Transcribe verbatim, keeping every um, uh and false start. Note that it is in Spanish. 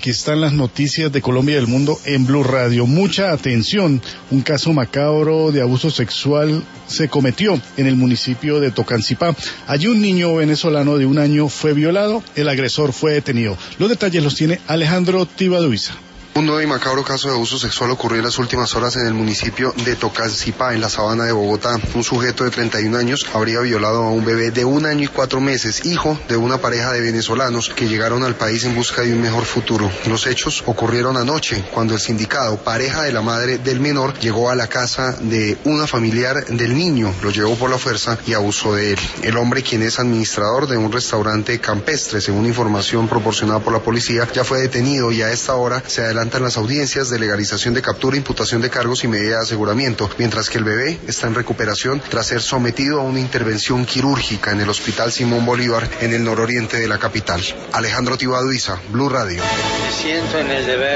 Aquí están las noticias de Colombia y del mundo en Blue Radio. Mucha atención, un caso macabro de abuso sexual se cometió en el municipio de Tocancipá. Allí un niño venezolano de un año fue violado, el agresor fue detenido. Los detalles los tiene Alejandro Tibaduiza. Un nuevo y macabro caso de abuso sexual ocurrió en las últimas horas en el municipio de Tocancipá, en la sabana de Bogotá. Un sujeto de treinta y un años habría violado a un bebé de un año y cuatro meses, hijo de una pareja de venezolanos que llegaron al país en busca de un mejor futuro. Los hechos ocurrieron anoche, cuando el sindicado, pareja de la madre del menor, llegó a la casa de una familiar del niño, lo llevó por la fuerza y abusó de él. El hombre, quien es administrador de un restaurante campestre, según información proporcionada por la policía, ya fue detenido y a esta hora se adelanta en las audiencias de legalización de captura, imputación de cargos y medida de aseguramiento, mientras que el bebé está en recuperación tras ser sometido a una intervención quirúrgica en el Hospital Simón Bolívar en el nororiente de la capital. Alejandro Tibaduiza, Blue Radio. Me siento en el deber